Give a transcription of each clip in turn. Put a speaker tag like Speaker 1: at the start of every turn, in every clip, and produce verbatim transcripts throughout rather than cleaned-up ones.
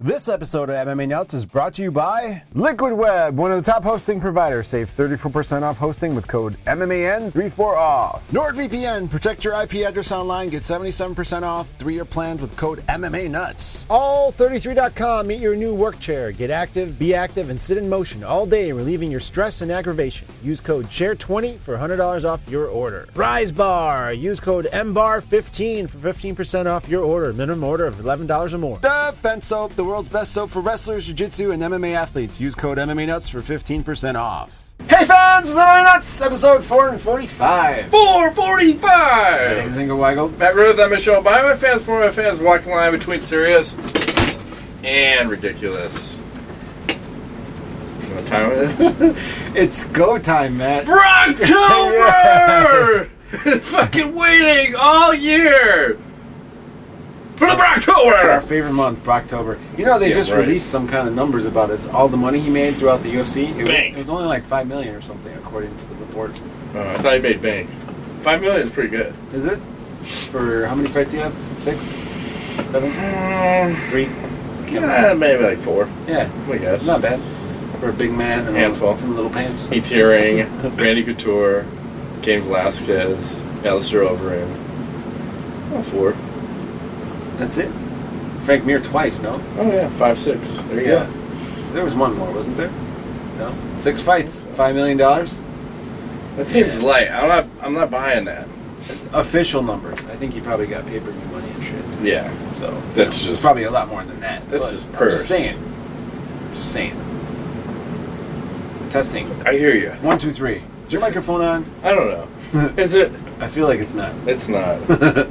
Speaker 1: This episode of M M A Nuts is brought to you by Liquid Web, one of the top hosting providers. Save thirty-four percent off hosting with code M M A N thirty-four off. NordVPN, protect your I P address online. Get seventy-seven percent off three-year plans with code M M A Nuts. all thirty-three dot com, meet your new work chair. Get active, be active, and sit in motion all day, relieving your stress and aggravation. Use code chair twenty for one hundred dollars off your order. Rise Bar, use code M B A R fifteen for fifteen percent off your order. Minimum order of eleven dollars or more. Defense Soap, the world's best soap for wrestlers, jiu-jitsu, and M M A athletes. Use code M M A Nuts for fifteen percent off. Hey fans, it's M M A Nuts, episode four forty-five.
Speaker 2: four forty-five!
Speaker 1: My name's Ingo Weigel.
Speaker 2: Matt Ruth, I'm Michelle. By my fans, for my fans, walking line between serious and ridiculous. You know what time it is?
Speaker 1: It's go time, Matt.
Speaker 2: Brocktober! Yes. Fucking waiting all year for the Brocktober!
Speaker 1: Our favorite month, Brocktober. You know, they
Speaker 2: Yeah,
Speaker 1: just
Speaker 2: right.
Speaker 1: released some kind of numbers about it. All the money he made throughout the U F C. It was,
Speaker 2: Bank.
Speaker 1: it was only like five million or something, according to the report.
Speaker 2: Uh, I thought you made bank. Five million is pretty good.
Speaker 1: Is it? For how many fights do you have? Six? Seven?
Speaker 2: Mm,
Speaker 1: Three?
Speaker 2: yeah, maybe like four,
Speaker 1: Yeah,
Speaker 2: I guess.
Speaker 1: not bad. For a big man and
Speaker 2: Handful.
Speaker 1: little, little pants.
Speaker 2: Heath Herring, Randy Couture, Cain Velasquez, Alistair Overeem. Oh, four.
Speaker 1: That's it? Frank Mir twice, no?
Speaker 2: Oh yeah, five, six. There you
Speaker 1: Yeah.
Speaker 2: go.
Speaker 1: There was one more, wasn't there? No? Six fights, five million dollars?
Speaker 2: That seems
Speaker 1: Yeah.
Speaker 2: light. I'm not. I'm not buying that.
Speaker 1: Official numbers. I think he probably got pay-per-view money and shit.
Speaker 2: Yeah,
Speaker 1: So
Speaker 2: That's
Speaker 1: you know,
Speaker 2: just-
Speaker 1: it's probably a lot more than that.
Speaker 2: that's
Speaker 1: but
Speaker 2: just
Speaker 1: I'm
Speaker 2: purse.
Speaker 1: just saying. Just saying. Testing.
Speaker 2: I hear you.
Speaker 1: One, two, three. Is your microphone on?
Speaker 2: I don't know. Is it?
Speaker 1: I feel like it's not.
Speaker 2: It's not.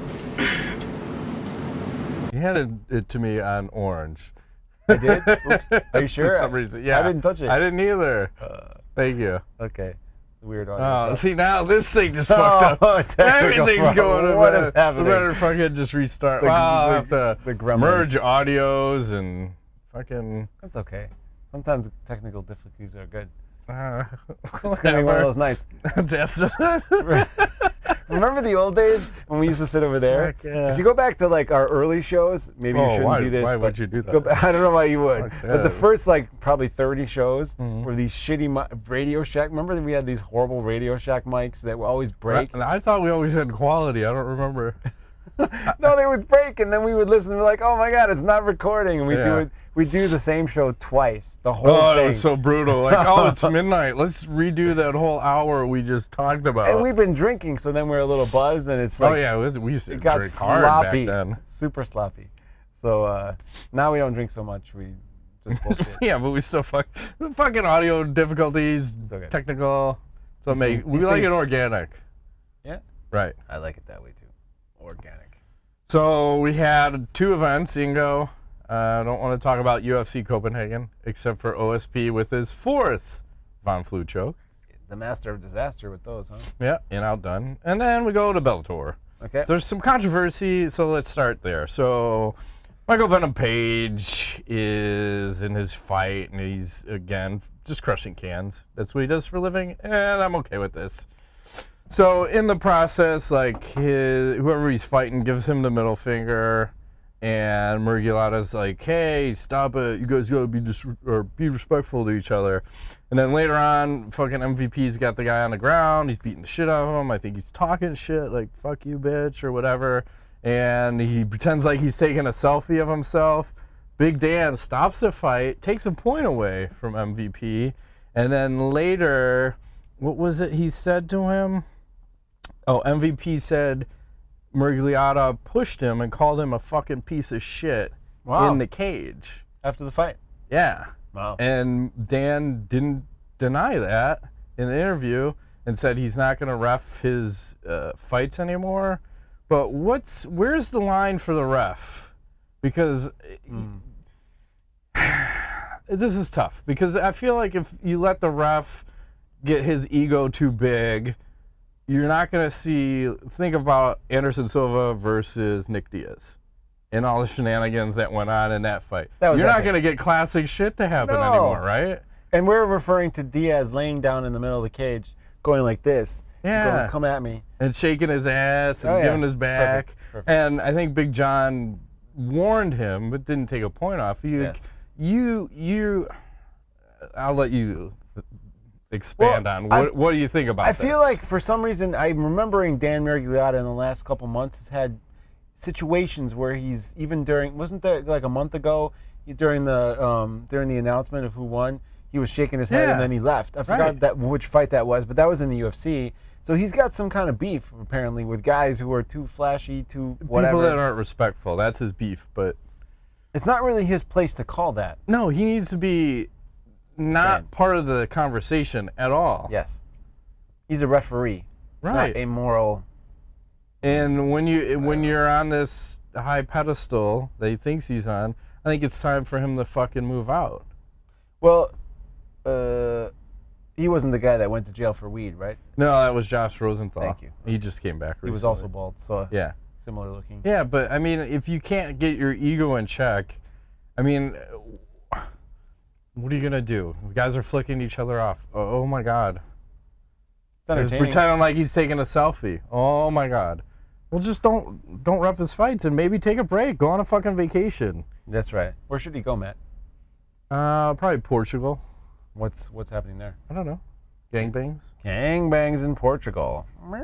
Speaker 3: You handed it to me on orange.
Speaker 1: I did? Oops. Are you sure?
Speaker 3: For some reason, yeah.
Speaker 1: I didn't touch it.
Speaker 3: I didn't either.
Speaker 1: Uh,
Speaker 3: Thank you.
Speaker 1: okay. Weird audio.
Speaker 3: Oh, see now this thing just fucked
Speaker 1: Oh,
Speaker 3: up.
Speaker 1: it's technical
Speaker 3: Everything's
Speaker 1: problem.
Speaker 3: going.
Speaker 1: What
Speaker 3: we
Speaker 1: is
Speaker 3: better-
Speaker 1: happening?
Speaker 3: We better fucking just restart.
Speaker 1: The-
Speaker 3: well, I'll
Speaker 1: the-
Speaker 3: have to
Speaker 1: the gremlins.
Speaker 3: merge audios and fucking.
Speaker 1: That's okay. Sometimes technical difficulties are good.
Speaker 3: Uh,
Speaker 1: It's gonna be one of those nights.
Speaker 3: That's
Speaker 1: Remember the old days when we used to sit over there?
Speaker 3: Fuck yeah.
Speaker 1: If you go back to like our early shows, maybe you
Speaker 3: Oh,
Speaker 1: shouldn't
Speaker 3: why-
Speaker 1: do this.
Speaker 3: why
Speaker 1: but
Speaker 3: would you do that?
Speaker 1: go ba- I don't know why you would.
Speaker 3: Fuck
Speaker 1: But the
Speaker 3: that.
Speaker 1: first like probably thirty shows
Speaker 3: Mhm.
Speaker 1: were these shitty mi- Radio Shack. Remember that we had these horrible Radio Shack mics that would always break?
Speaker 3: And I thought we always had quality. I don't remember.
Speaker 1: No, they would break, and then we would listen and be like, "Oh my god, it's not recording!" And we do
Speaker 3: Yeah.
Speaker 1: it. We do the same show twice, the whole
Speaker 3: Oh,
Speaker 1: thing.
Speaker 3: it was so brutal. Like, oh, it's midnight. Let's redo that whole hour we just talked about.
Speaker 1: and we've been drinking, so then we're a little buzzed, and it's like
Speaker 3: oh yeah, it was, we used to
Speaker 1: it got
Speaker 3: drink hard
Speaker 1: sloppy,
Speaker 3: back then.
Speaker 1: super sloppy. So uh, now we don't drink so much. We just bullshit.
Speaker 3: Yeah, but we still fuck the fucking audio difficulties,
Speaker 1: It's okay.
Speaker 3: technical. So
Speaker 1: These
Speaker 3: make
Speaker 1: things-
Speaker 3: we
Speaker 1: these
Speaker 3: like it
Speaker 1: things-
Speaker 3: organic.
Speaker 1: Yeah,
Speaker 3: Right.
Speaker 1: I like it that way too. Organic.
Speaker 3: So we had two events. Ingo, I uh, don't want to talk about U F C Copenhagen except for O S P with his fourth Von Flue choke.
Speaker 1: The master of disaster with those, huh?
Speaker 3: Yeah, in outdone. And then we go to Bellator.
Speaker 1: Okay.
Speaker 3: There's some controversy, so let's start there. So Michael Venom Page is in his fight, and he's, again, just crushing cans. That's what he does for a living, and I'm okay with this. So in the process, like, his, whoever he's fighting gives him the middle finger, and Murgielada's like, hey, stop it. You guys gotta be dis- or be respectful to each other. And then later on, fucking M V P's got the guy on the ground. He's beating the shit out of him. I think he's talking shit, like, fuck you, bitch, or whatever. And he pretends like he's taking a selfie of himself. Big Dan stops the fight, takes a point away from M V P. And then later, what was it he said to him? Oh, M V P said Murgliata pushed him and called him a fucking piece of shit
Speaker 1: Wow.
Speaker 3: in the cage.
Speaker 1: After the fight.
Speaker 3: Yeah.
Speaker 1: Wow.
Speaker 3: And Dan didn't deny that in the interview and said he's not going to ref his uh, fights anymore. But what's where's the line for the ref? Because
Speaker 1: Mm.
Speaker 3: this is tough. Because I feel like if you let the ref get his ego too big, you're not going to see. Think about Anderson Silva versus Nick Diaz and all the shenanigans that went on in that fight.
Speaker 1: That was
Speaker 3: you're not
Speaker 1: epic.
Speaker 3: going to get classic shit to happen
Speaker 1: No.
Speaker 3: anymore, right?
Speaker 1: And we're referring to Diaz laying down in the middle of the cage, going like this.
Speaker 3: Yeah.
Speaker 1: Going, come at me.
Speaker 3: And shaking his ass and
Speaker 1: Oh, yeah.
Speaker 3: giving his back.
Speaker 1: Perfect. Perfect.
Speaker 3: And I think Big John warned him, but didn't take a point off. You,
Speaker 1: Yes.
Speaker 3: you, you. I'll let you expand
Speaker 1: Well,
Speaker 3: on
Speaker 1: I-
Speaker 3: what. What do you think about
Speaker 1: I
Speaker 3: this?
Speaker 1: feel like for some reason I'm remembering Dan Miragliotta in the last couple months has had situations where he's even during wasn't there like a month ago he, during the um, during the announcement of who won, he was shaking his head
Speaker 3: Yeah.
Speaker 1: and then he left. I forgot
Speaker 3: Right.
Speaker 1: that which fight that was, but that was in the U F C. So he's got some kind of beef apparently with guys who are too flashy, too whatever.
Speaker 3: People that aren't respectful. That's his beef, but
Speaker 1: It's not really his place to call that.
Speaker 3: no, he needs to be not
Speaker 1: Same.
Speaker 3: part of the conversation at all.
Speaker 1: Yes. He's a referee,
Speaker 3: Right.
Speaker 1: not a moral.
Speaker 3: And when you when you're on this high pedestal that he thinks he's on, I think it's time for him to fucking move out.
Speaker 1: Well, uh, he wasn't the guy that went to jail for weed, right?
Speaker 3: No, that was Josh Rosenthal.
Speaker 1: Thank you.
Speaker 3: He just came back recently.
Speaker 1: He was also bald, so
Speaker 3: Yeah.
Speaker 1: similar looking.
Speaker 3: Yeah, but I mean, if you can't get your ego in check, I mean, what are you gonna do? The guys are flicking each other off. Oh, oh my God.
Speaker 1: It's
Speaker 3: He's
Speaker 1: entertaining.
Speaker 3: pretending like he's taking a selfie. Oh my God. Well, just don't don't ref his fights and maybe take a break. Go on a fucking vacation.
Speaker 1: That's right. Where should he go, Matt?
Speaker 3: Uh, probably Portugal.
Speaker 1: What's what's happening there?
Speaker 3: I don't know. Gangbangs.
Speaker 1: Gangbangs in Portugal.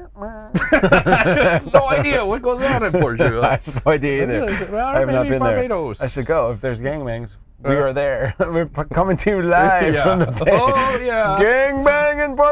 Speaker 3: I have no idea what goes on in Portugal.
Speaker 1: I have no idea either.
Speaker 3: Well,
Speaker 1: I have not
Speaker 3: maybe
Speaker 1: been there.
Speaker 3: Barbados.
Speaker 1: I should go. If there's gangbangs, we
Speaker 3: Uh,
Speaker 1: are there. We're p- coming to you live
Speaker 3: Yeah.
Speaker 1: from the bay.
Speaker 3: Oh, yeah.
Speaker 1: Gangbang in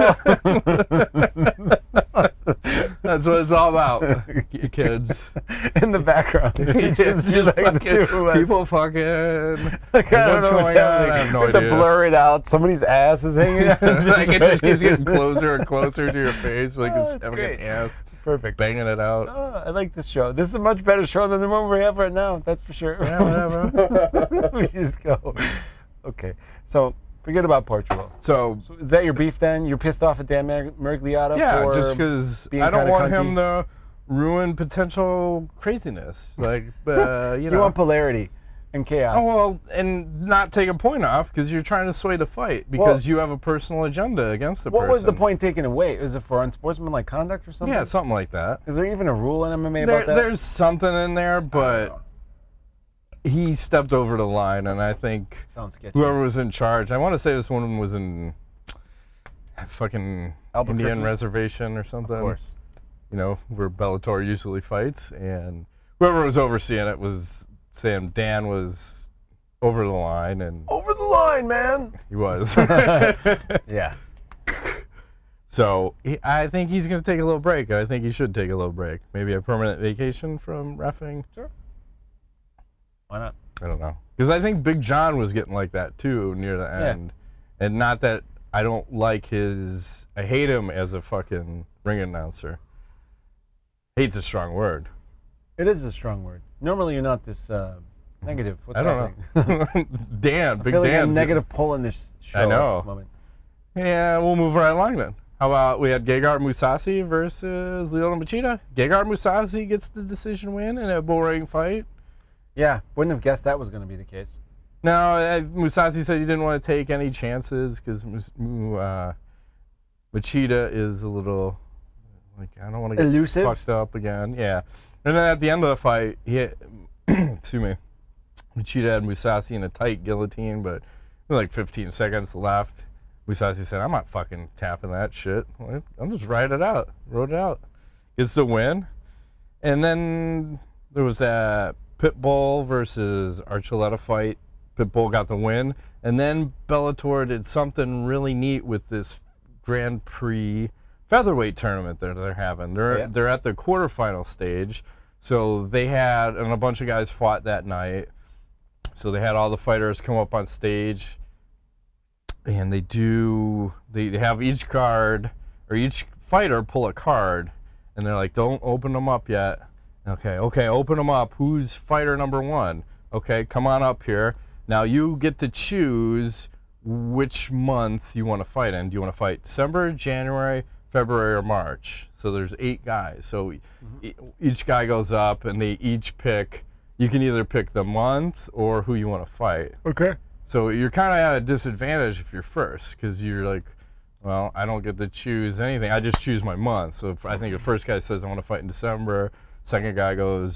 Speaker 1: Portugal.
Speaker 3: That's what it's all about, y- kids.
Speaker 1: In the background,
Speaker 3: It's
Speaker 1: just,
Speaker 3: just
Speaker 1: like the
Speaker 3: fucking,
Speaker 1: two of us.
Speaker 3: people fucking.
Speaker 1: Like, I don't
Speaker 3: what's
Speaker 1: know what's
Speaker 3: going on?
Speaker 1: happening.
Speaker 3: I have no
Speaker 1: we have to
Speaker 3: idea.
Speaker 1: blur it out. Somebody's ass is hanging out.
Speaker 3: like it just keeps getting closer and closer to your face, like
Speaker 1: Oh,
Speaker 3: it's
Speaker 1: it's
Speaker 3: having
Speaker 1: great.
Speaker 3: an ass
Speaker 1: Perfect.
Speaker 3: banging it out.
Speaker 1: Oh, I like this show. This is a much better show than the one we have right now. That's for sure.
Speaker 3: Yeah, whatever.
Speaker 1: We just go. Okay, so forget about Portugal.
Speaker 3: So
Speaker 1: So is that your beef then? You're pissed off at Dan Mir- Miragliotta
Speaker 3: yeah,
Speaker 1: for
Speaker 3: just because
Speaker 1: being
Speaker 3: I don't
Speaker 1: kinda
Speaker 3: want
Speaker 1: cunty?
Speaker 3: him to ruin potential craziness, like uh, you
Speaker 1: you
Speaker 3: know.
Speaker 1: want polarity and chaos.
Speaker 3: Oh, well, and not take a point off because you're trying to sway the fight because
Speaker 1: Well-
Speaker 3: you have a personal agenda against the
Speaker 1: what
Speaker 3: person.
Speaker 1: was the point taken away? Was it for unsportsmanlike conduct or something?
Speaker 3: Yeah, something like that.
Speaker 1: Is there even a rule in M M A
Speaker 3: There,
Speaker 1: about that?
Speaker 3: there's something in there, but he stepped over the line, and I think
Speaker 1: Sounds sketchy.
Speaker 3: whoever was in charge, I want to say this one was in fucking
Speaker 1: Albuquerque?
Speaker 3: Indian Reservation or something.
Speaker 1: Of course.
Speaker 3: You know, where Bellator usually fights, and whoever was overseeing it was saying Dan was over the line, and
Speaker 1: Over the line, man.
Speaker 3: he was.
Speaker 1: Yeah.
Speaker 3: So he, I think he's going to take a little break. I think he should take a little break. Maybe a permanent vacation from reffing.
Speaker 1: Sure. Why not?
Speaker 3: I don't know. Because I think Big John was getting like that too near the
Speaker 1: Yeah.
Speaker 3: end. And not that I don't like his, I hate him as a fucking ring announcer. Hate's a strong word.
Speaker 1: It is a strong word. Normally you're not this uh, negative. What's
Speaker 3: I don't
Speaker 1: happening?
Speaker 3: know. Dan,
Speaker 1: I
Speaker 3: Big
Speaker 1: feel like a
Speaker 3: Dan's
Speaker 1: negative pull in this show
Speaker 3: I know.
Speaker 1: at this moment.
Speaker 3: Yeah, we'll move right along then. How about we had Gegard Mousasi versus Lyoto Machida? Gegard Mousasi gets the decision win in a bull-ring fight.
Speaker 1: Yeah, wouldn't have guessed that was going to be the case.
Speaker 3: No, uh, Mousasi said he didn't want to take any chances because uh, Machida is a little, like, I don't want to get
Speaker 1: Elusive?
Speaker 3: fucked up again. Yeah. And then at the end of the fight, he had, excuse me, Machida had Mousasi in a tight guillotine, but like fifteen seconds left. Mousasi said, I'm not fucking tapping that shit. I'm just riding it out. Rode it out. Gets the win. And then there was that Pitbull versus Archuleta fight. Pitbull got the win. And then Bellator did something really neat with this Grand Prix featherweight tournament that they're having. They're,
Speaker 1: Yeah.
Speaker 3: they're at the quarterfinal stage. So they had, and a bunch of guys fought that night. So they had all the fighters come up on stage. And they do, they have each card, or each fighter pull a card, and they're like, don't open them up yet. Okay, okay, open them up. Who's fighter number one? Okay, come on up here. Now you get to choose which month you want to fight in. Do you want to fight December, January, February, or March? So there's eight guys. So e- each guy goes up, and they each pick, you can either pick the month or who you want to fight.
Speaker 1: Okay.
Speaker 3: So you're kind of at a disadvantage if you're first, because you're like, well, I don't get to choose anything. I just choose my month. So if I think the first guy says I want to fight in December, second guy goes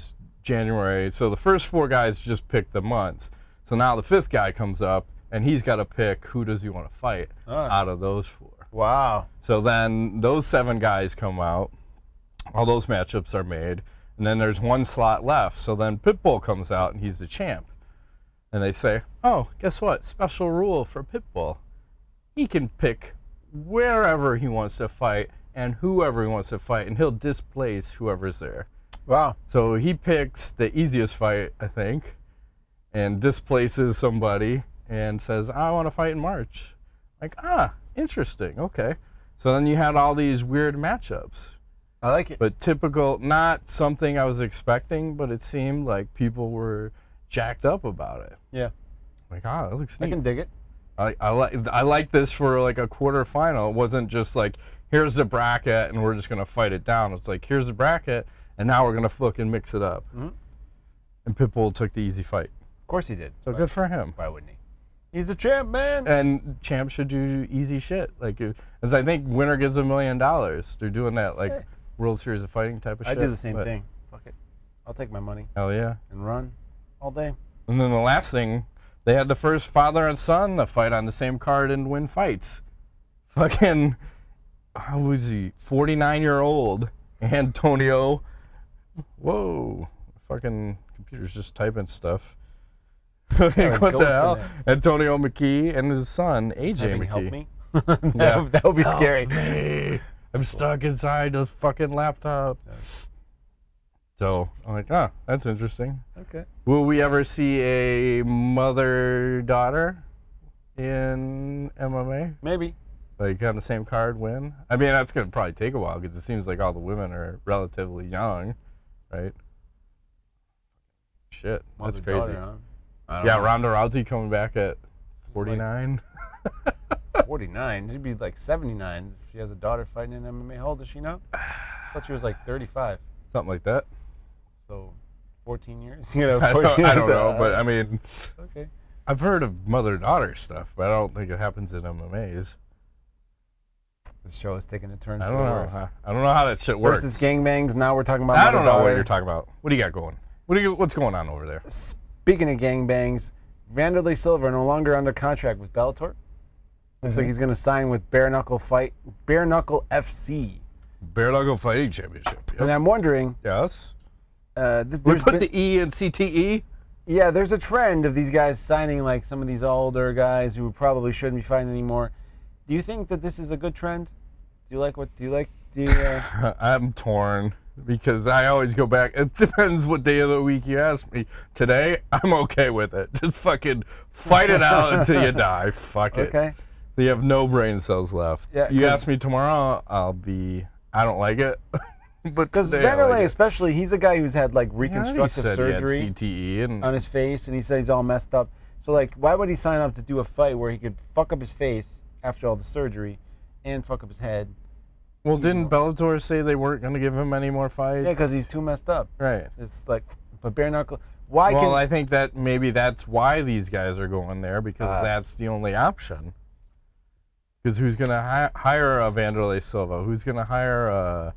Speaker 3: January. So the first four guys just picked the months. So now the fifth guy comes up, and he's got to pick who does he want to fight
Speaker 1: Ah.
Speaker 3: out of those four.
Speaker 1: Wow.
Speaker 3: So then those seven guys come out. All those matchups are made. And then there's one slot left. So then Pitbull comes out, and he's the champ. And they say, oh, guess what? Special rule for Pitbull. He can pick wherever he wants to fight and whoever he wants to fight, and he'll displace whoever's there.
Speaker 1: Wow.
Speaker 3: So he picks the easiest fight, I think, and displaces somebody and says, I want to fight in March. Like, ah, interesting. Okay. So then you had all these weird matchups.
Speaker 1: I like it.
Speaker 3: But typical, not something I was expecting, but it seemed like people were jacked up about it.
Speaker 1: Yeah.
Speaker 3: Like, ah, that looks
Speaker 1: I
Speaker 3: neat.
Speaker 1: can dig it.
Speaker 3: I, I like I like this for like a quarterfinal. It wasn't just like, here's the bracket and we're just gonna fight it down. It's like, here's the bracket and now we're gonna fucking mix it up.
Speaker 1: Mm-hmm.
Speaker 3: And Pitbull took the easy fight.
Speaker 1: Of course he did.
Speaker 3: So
Speaker 1: Why-
Speaker 3: good for him.
Speaker 1: Why wouldn't he? He's the champ, man.
Speaker 3: And champ should do easy shit. Like, as I think winner gives a million dollars. They're doing that like
Speaker 1: Hey.
Speaker 3: World Series of Fighting type of
Speaker 1: I
Speaker 3: shit.
Speaker 1: do the same
Speaker 3: but-
Speaker 1: thing. Fuck it. I'll take my money
Speaker 3: Hell yeah.
Speaker 1: and run all day.
Speaker 3: And then the last thing, they had the first father and son to fight on the same card and win fights. Fucking, how was he? forty-nine-year-old Antonio. Whoa. Fucking computer's just typing stuff. Like,
Speaker 1: Yeah,
Speaker 3: what
Speaker 1: ghost
Speaker 3: the
Speaker 1: in
Speaker 3: hell?
Speaker 1: there.
Speaker 3: Antonio McKee and his son, A J
Speaker 1: Having help
Speaker 3: McKee.
Speaker 1: me. that,
Speaker 3: Yeah.
Speaker 1: would, that would be
Speaker 3: Help
Speaker 1: scary.
Speaker 3: me. I'm stuck inside the fucking laptop. So I'm like, oh, that's interesting.
Speaker 1: Okay.
Speaker 3: Will we ever see a mother-daughter in M M A?
Speaker 1: Maybe.
Speaker 3: Like on the same card win? I mean, that's going to probably take a while because it seems like all the women are relatively young, right? Shit, that's
Speaker 1: Mother,
Speaker 3: crazy.
Speaker 1: daughter, huh? I don't
Speaker 3: Yeah,
Speaker 1: know.
Speaker 3: Ronda Rousey coming back at forty-nine.
Speaker 1: forty-nine. She'd be like seventy-nine. If she has a daughter fighting in M M A. How old is she now? I thought she was like thirty-five.
Speaker 3: Something like that.
Speaker 1: So, fourteen years? You know,
Speaker 3: I don't,
Speaker 1: fourteen
Speaker 3: I don't
Speaker 1: years,
Speaker 3: know,
Speaker 1: uh,
Speaker 3: but I mean,
Speaker 1: Okay.
Speaker 3: I've heard of mother-daughter stuff, but I don't think it happens in M M As.
Speaker 1: The show is taking a turn
Speaker 3: I
Speaker 1: for
Speaker 3: don't
Speaker 1: the
Speaker 3: know.
Speaker 1: worst.
Speaker 3: huh? I don't know how that shit works.
Speaker 1: First it's gangbangs, now we're talking about
Speaker 3: I don't know what
Speaker 1: mother-daughter.
Speaker 3: you're talking about. What do you got going? What do you? What's going on over there?
Speaker 1: Speaking of gangbangs, Vanderlei Silva no longer under contract with Bellator. Looks like he's going to sign with Bare Knuckle Fight, Bare Knuckle F C.
Speaker 3: Bare Knuckle Fighting Championship. Yep.
Speaker 1: And I'm wondering,
Speaker 3: Yes.
Speaker 1: uh, this,
Speaker 3: We
Speaker 1: there's
Speaker 3: put
Speaker 1: been-
Speaker 3: the E in C T E.
Speaker 1: yeah, there's a trend of these guys signing like some of these older guys who probably shouldn't be fighting anymore. Do you think that this is a good trend? Do you like what? Do you like? Do you, uh,
Speaker 3: I'm torn because I always go back. It depends what day of the week you ask me. Today, I'm okay with it. Just fucking fight it out until you die. Fuck it.
Speaker 1: okay.
Speaker 3: You have no brain cells left.
Speaker 1: Yeah,
Speaker 3: you
Speaker 1: 'cause-
Speaker 3: ask me tomorrow, I'll be. I don't like it. But
Speaker 1: Because
Speaker 3: today I
Speaker 1: Vanderlei,
Speaker 3: like it.
Speaker 1: especially, he's a guy who's had like
Speaker 3: Yeah, he
Speaker 1: reconstructive
Speaker 3: said he had
Speaker 1: surgery
Speaker 3: C T E and
Speaker 1: on his face, and he said he's all messed up. So like, why would he sign up to do a fight where he could fuck up his face after all the surgery, and fuck up his head?
Speaker 3: well, didn't Bellator say they weren't going to give him any more fights?
Speaker 1: Yeah, because he's too messed up.
Speaker 3: right.
Speaker 1: It's like, but bare knuckle. Why
Speaker 3: well,
Speaker 1: can?
Speaker 3: I think that maybe that's why these guys are going there because
Speaker 1: Ah.
Speaker 3: that's the only option. Because who's gonna hi- hire a Vanderlei Silva? Who's gonna hire a,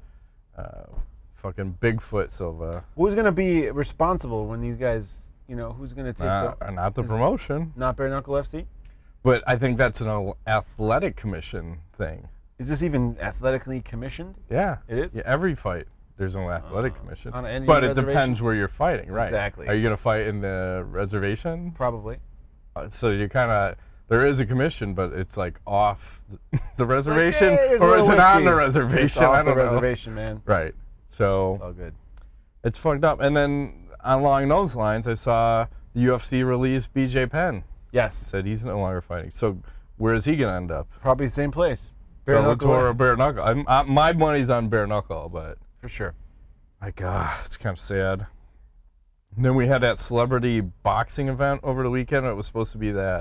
Speaker 3: a fucking Bigfoot Silva?
Speaker 1: Who's gonna be responsible when these guys? You know, who's gonna take
Speaker 3: Not,
Speaker 1: the,
Speaker 3: not the promotion,
Speaker 1: not bare knuckle F C?
Speaker 3: but I think that's an al- athletic commission thing.
Speaker 1: Is this even athletically commissioned?
Speaker 3: Yeah,
Speaker 1: It is?
Speaker 3: Yeah, every fight there's an athletic
Speaker 1: Uh,
Speaker 3: commission,
Speaker 1: on any
Speaker 3: but it
Speaker 1: reservation?
Speaker 3: depends where you're fighting, right?
Speaker 1: Exactly.
Speaker 3: Are you gonna fight in the reservation?
Speaker 1: Probably.
Speaker 3: Uh, So you kind of there is a commission, but it's like off the, the reservation,
Speaker 1: Hey, here's a
Speaker 3: or
Speaker 1: little
Speaker 3: is it on
Speaker 1: whiskey.
Speaker 3: the
Speaker 1: It's
Speaker 3: reservation?
Speaker 1: off
Speaker 3: I don't
Speaker 1: the
Speaker 3: know.
Speaker 1: reservation, man.
Speaker 3: Right.
Speaker 1: It's
Speaker 3: So
Speaker 1: all good.
Speaker 3: it's fucked up. And then along those lines, I saw the U F C release B J Penn.
Speaker 1: Yes.
Speaker 3: Said he's no longer fighting. So where is he gonna end up?
Speaker 1: Probably the same place. Bare knuckle,
Speaker 3: Bellator or bare knuckle? I'm, I, my money's on bare knuckle, but
Speaker 1: for sure.
Speaker 3: like, ah, it's kind of sad. And then we had that celebrity boxing event over the weekend. It was supposed to be that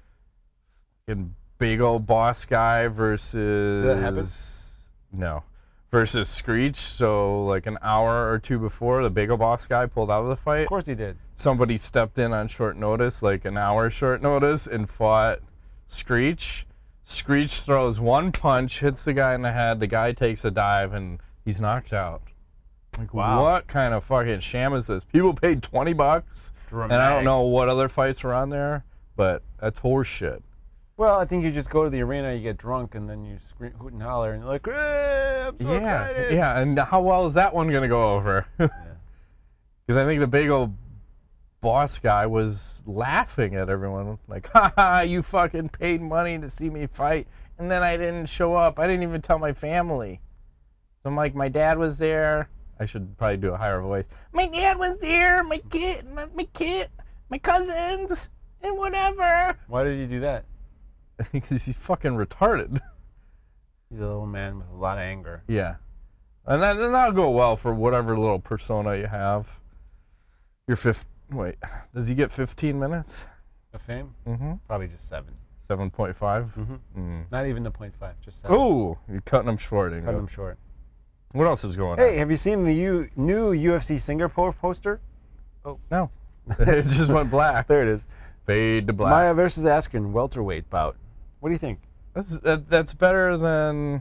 Speaker 3: in big old boss guy versus
Speaker 1: Did that happen?
Speaker 3: no versus Screech. So like an hour or two before the big old boss guy pulled out of the fight,
Speaker 1: Of course he did.
Speaker 3: somebody stepped in on short notice, like an hour short notice, and fought Screech. Screech throws one punch, hits the guy in the head. The guy takes a dive, and he's knocked out. Like,
Speaker 1: Wow.
Speaker 3: what kind of fucking sham is this? People paid twenty bucks, and I don't know what other fights were on there, but that's horse shit.
Speaker 1: Well, I think you just go to the arena, you get drunk, and then you scream, hoot and holler, and you're like, hey, I'm so
Speaker 3: Yeah,
Speaker 1: excited.
Speaker 3: yeah, and how well is that one gonna go over? Because I think the big old boss guy was laughing at everyone, like, ha ha, you fucking paid money to see me fight, and then I didn't show up. I didn't even tell my family. So I'm like, my dad was there. I should probably do a higher voice. My dad was there, my kid, my, my kid, my cousins, and whatever.
Speaker 1: Why did you do that?
Speaker 3: Because he's fucking retarded.
Speaker 1: He's a little man with a lot of anger.
Speaker 3: Yeah. And, that, and that'll go well for whatever little persona you have. You're fifth. Wait, does he get fifteen minutes?
Speaker 1: Of fame?
Speaker 3: Mm-hmm.
Speaker 1: Probably just seven.
Speaker 3: seven point five?
Speaker 1: Mm-hmm.
Speaker 3: Mm.
Speaker 1: Not even the point five, just seven.
Speaker 3: Oh, you're cutting him short. ain't
Speaker 1: Cut
Speaker 3: you?
Speaker 1: them short.
Speaker 3: What else is going
Speaker 1: Hey, have you seen the U- new U F C Singapore poster?
Speaker 3: on? No. It just went black.
Speaker 1: There it is.
Speaker 3: Fade to black.
Speaker 1: Maya versus Askren welterweight bout. What do you think?
Speaker 3: That's that, that's better than.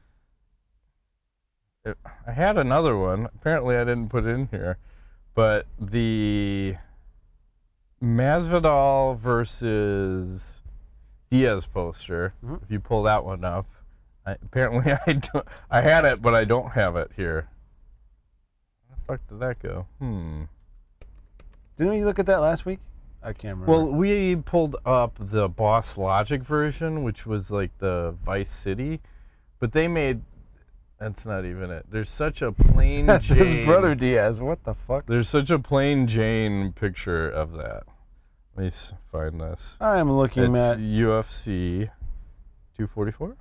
Speaker 3: I had another one. Apparently, I didn't put it in here, but the Masvidal versus Diaz poster.
Speaker 1: Mhm.
Speaker 3: If you pull that one up, I, apparently I don't. I had it, but I don't have it here. Where the fuck did that go? Hmm.
Speaker 1: Didn't we look at that last week? I can't remember.
Speaker 3: Well, we pulled up the Boss Logic version, which was like the Vice City, but they made. That's not even it. There's such a plain
Speaker 1: that's
Speaker 3: Jane.
Speaker 1: his brother Diaz. What the fuck?
Speaker 3: There's such a plain Jane picture of that. Let me s- find this.
Speaker 1: I'm looking
Speaker 3: It's
Speaker 1: at.
Speaker 3: U F C two forty-four.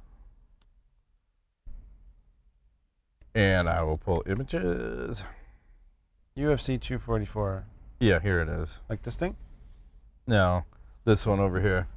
Speaker 3: And I will pull images.
Speaker 1: U F C two forty-four.
Speaker 3: Yeah, here it is.
Speaker 1: Like this thing?
Speaker 3: No, this one over here.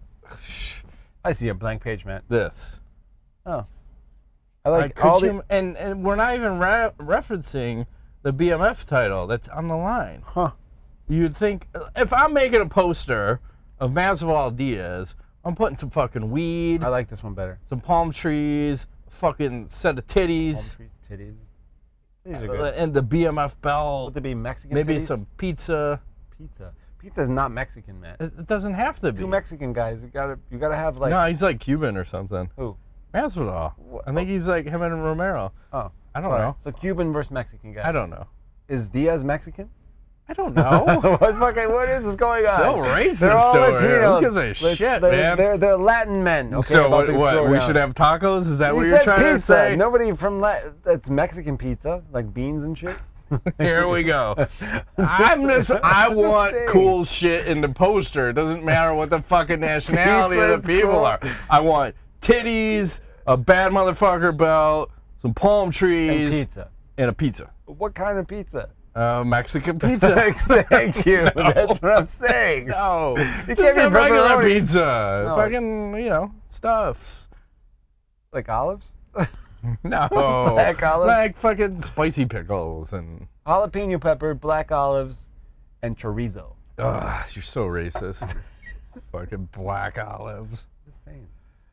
Speaker 1: I see a blank page, Matt.
Speaker 3: This.
Speaker 1: Oh. I like
Speaker 3: could
Speaker 1: all the.
Speaker 3: you- and, and we're not even re- referencing the B M F title that's on the line.
Speaker 1: Huh.
Speaker 3: You'd think, if I'm making a poster of Masvidal Diaz, I'm putting some fucking weed,
Speaker 1: I like this one better.
Speaker 3: some palm trees, fucking set of titties,
Speaker 1: Palm trees, titties. These are
Speaker 3: uh,
Speaker 1: good.
Speaker 3: and the B M F belt,
Speaker 1: Would they be Mexican
Speaker 3: maybe
Speaker 1: titties?
Speaker 3: some pizza.
Speaker 1: Pizza. Pizza's not Mexican, man.
Speaker 3: It, it doesn't have to be.
Speaker 1: Two Mexican guys. You gotta, you gotta have like.
Speaker 3: no, he's like Cuban or something.
Speaker 1: Who?
Speaker 3: Masvidal.
Speaker 1: Wha-
Speaker 3: I think he's like him and Romero.
Speaker 1: Oh,
Speaker 3: I don't
Speaker 1: sorry.
Speaker 3: know.
Speaker 1: So Cuban versus Mexican guy.
Speaker 3: I don't know.
Speaker 1: Is Diaz Mexican?
Speaker 3: I don't know.
Speaker 1: what fucking? What is this going on?
Speaker 3: So racist
Speaker 1: They're all
Speaker 3: over here.
Speaker 1: Latinos.
Speaker 3: Who gives a
Speaker 1: Lat-
Speaker 3: shit,
Speaker 1: they're,
Speaker 3: man?
Speaker 1: They're, they're Latin men. Okay,
Speaker 3: so
Speaker 1: about
Speaker 3: what?
Speaker 1: to
Speaker 3: what
Speaker 1: throw
Speaker 3: we
Speaker 1: down.
Speaker 3: should have tacos? Is that
Speaker 1: You
Speaker 3: what you're
Speaker 1: said
Speaker 3: trying
Speaker 1: pizza.
Speaker 3: to say?
Speaker 1: Nobody from La- that's Mexican pizza, like beans and shit.
Speaker 3: Here we go. I'm just, I
Speaker 1: I'm just
Speaker 3: want
Speaker 1: saying.
Speaker 3: cool shit in the poster. It doesn't matter what the fucking nationality of
Speaker 1: Pizza's
Speaker 3: the people
Speaker 1: cool.
Speaker 3: are. I want titties, a bad motherfucker belt, some palm
Speaker 1: And
Speaker 3: trees,
Speaker 1: pizza.
Speaker 3: and a pizza.
Speaker 1: What kind of pizza?
Speaker 3: Uh, Mexican pizza.
Speaker 1: Thank you. That's what I'm saying.
Speaker 3: No,
Speaker 1: You
Speaker 3: just
Speaker 1: can't be
Speaker 3: a regular
Speaker 1: pepperoni.
Speaker 3: pizza.
Speaker 1: No.
Speaker 3: Fucking, you know, stuff.
Speaker 1: Like olives?
Speaker 3: No,
Speaker 1: Black olives?
Speaker 3: like fucking spicy pickles and.
Speaker 1: Jalapeno pepper, black olives, and chorizo.
Speaker 3: Ugh, you're so racist. Fucking black olives.
Speaker 1: Just saying.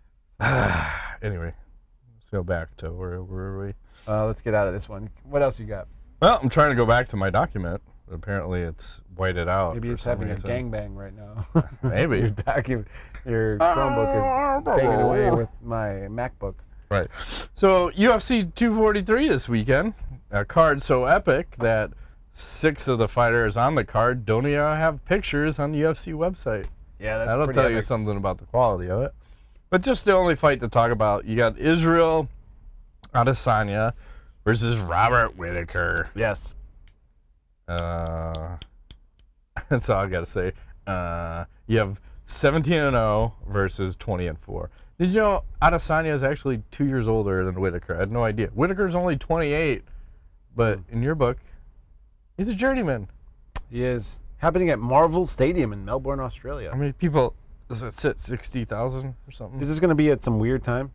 Speaker 3: Anyway, let's go back to where, where were we?
Speaker 1: Uh, let's get out of this one. What else you got?
Speaker 3: Well, I'm trying to go back to my document. But apparently, it's whited out.
Speaker 1: Maybe
Speaker 3: for
Speaker 1: it's
Speaker 3: some
Speaker 1: having a
Speaker 3: reason.
Speaker 1: gangbang right now.
Speaker 3: Maybe.
Speaker 1: your document, your Chromebook is banging away with my MacBook.
Speaker 3: Right. So U F C two forty-three this weekend. A card so epic that six of the fighters on the card don't even have pictures on the U F C website.
Speaker 1: Yeah, that's
Speaker 3: That'll
Speaker 1: pretty
Speaker 3: tell you
Speaker 1: epic.
Speaker 3: something about the quality of it. But just the only fight to talk about, you got Israel Adesanya versus Robert Whittaker.
Speaker 1: Yes.
Speaker 3: Uh, that's all I got to say. Uh, you have seventeen and oh versus twenty and four. Did you know Adesanya is actually two years older than Whittaker? I had no idea. Whittaker's only twenty-eight, but in your book, he's a journeyman.
Speaker 1: He is. Happening at Marvel Stadium in Melbourne, Australia.
Speaker 3: How many people does it sit? sixty thousand or something?
Speaker 1: Is this going to be at some weird time?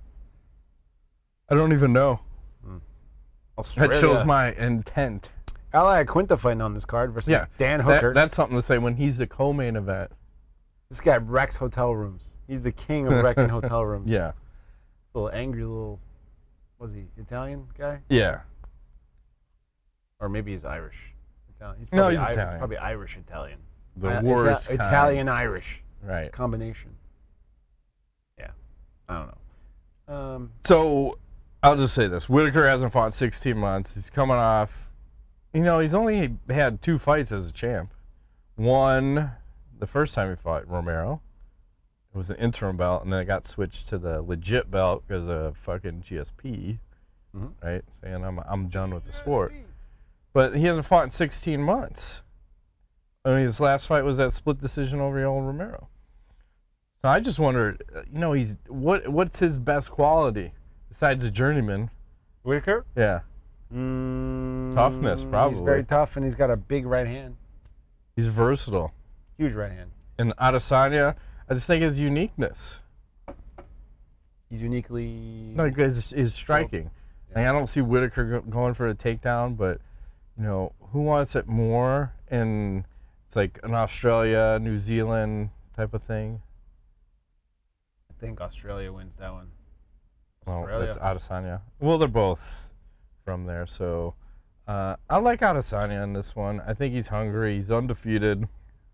Speaker 3: I don't even know.
Speaker 1: Australia.
Speaker 3: That shows my intent.
Speaker 1: Ali Quinta fighting on this card versus
Speaker 3: Yeah,
Speaker 1: Dan
Speaker 3: That-
Speaker 1: Hooker.
Speaker 3: that's something to say when he's the co-main event.
Speaker 1: This guy wrecks hotel rooms. He's the king of wrecking hotel rooms.
Speaker 3: Yeah.
Speaker 1: Little angry little, was he Italian guy?
Speaker 3: Yeah.
Speaker 1: or maybe he's Irish. Italian. He's
Speaker 3: No,
Speaker 1: probably
Speaker 3: he's
Speaker 1: Irish,
Speaker 3: Italian.
Speaker 1: Probably Irish Italian.
Speaker 3: The
Speaker 1: Uh,
Speaker 3: worst
Speaker 1: Ita-
Speaker 3: kind.
Speaker 1: Italian Irish
Speaker 3: Right.
Speaker 1: combination. Yeah, I don't know. Um,
Speaker 3: So I'll just say this: Whitaker hasn't fought in sixteen months. He's coming off. You know, he's only had two fights as a champ. One, the first time he fought Romero, it was an interim belt, and then it got switched to the legit belt because of fucking G S P,
Speaker 1: Mhm.
Speaker 3: right? Saying I'm I'm done with the sport. But he hasn't fought in sixteen months. I mean, his last fight was that split decision over Yoel Romero. So I just wonder, uh, you know, he's what what's his best quality besides a journeyman?
Speaker 1: Whitaker?
Speaker 3: Yeah,
Speaker 1: Mm,
Speaker 3: Toughness, probably.
Speaker 1: He's very tough, and he's got a big right hand.
Speaker 3: he's versatile.
Speaker 1: Huge right hand.
Speaker 3: And Adesanya, I just think his uniqueness,
Speaker 1: He's uniquely...
Speaker 3: like his, his striking.
Speaker 1: Yeah.
Speaker 3: Like, I don't see Whitaker go, going for a takedown, but you know, who wants it more? And it's like an Australia, New Zealand type of thing.
Speaker 1: I think Australia wins that one.
Speaker 3: Well,
Speaker 1: Australia.
Speaker 3: that's Adesanya. Well, they're both from there, so uh, I like Adesanya in this one. I think he's hungry. He's undefeated.
Speaker 1: I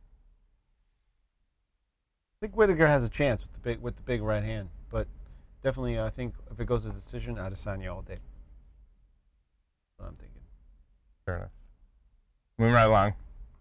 Speaker 1: think Whitaker has a chance with the big with the big right hand, but definitely I think if it goes to decision, Adesanya all day. That's what I'm thinking.
Speaker 3: Fair enough. Moving right along.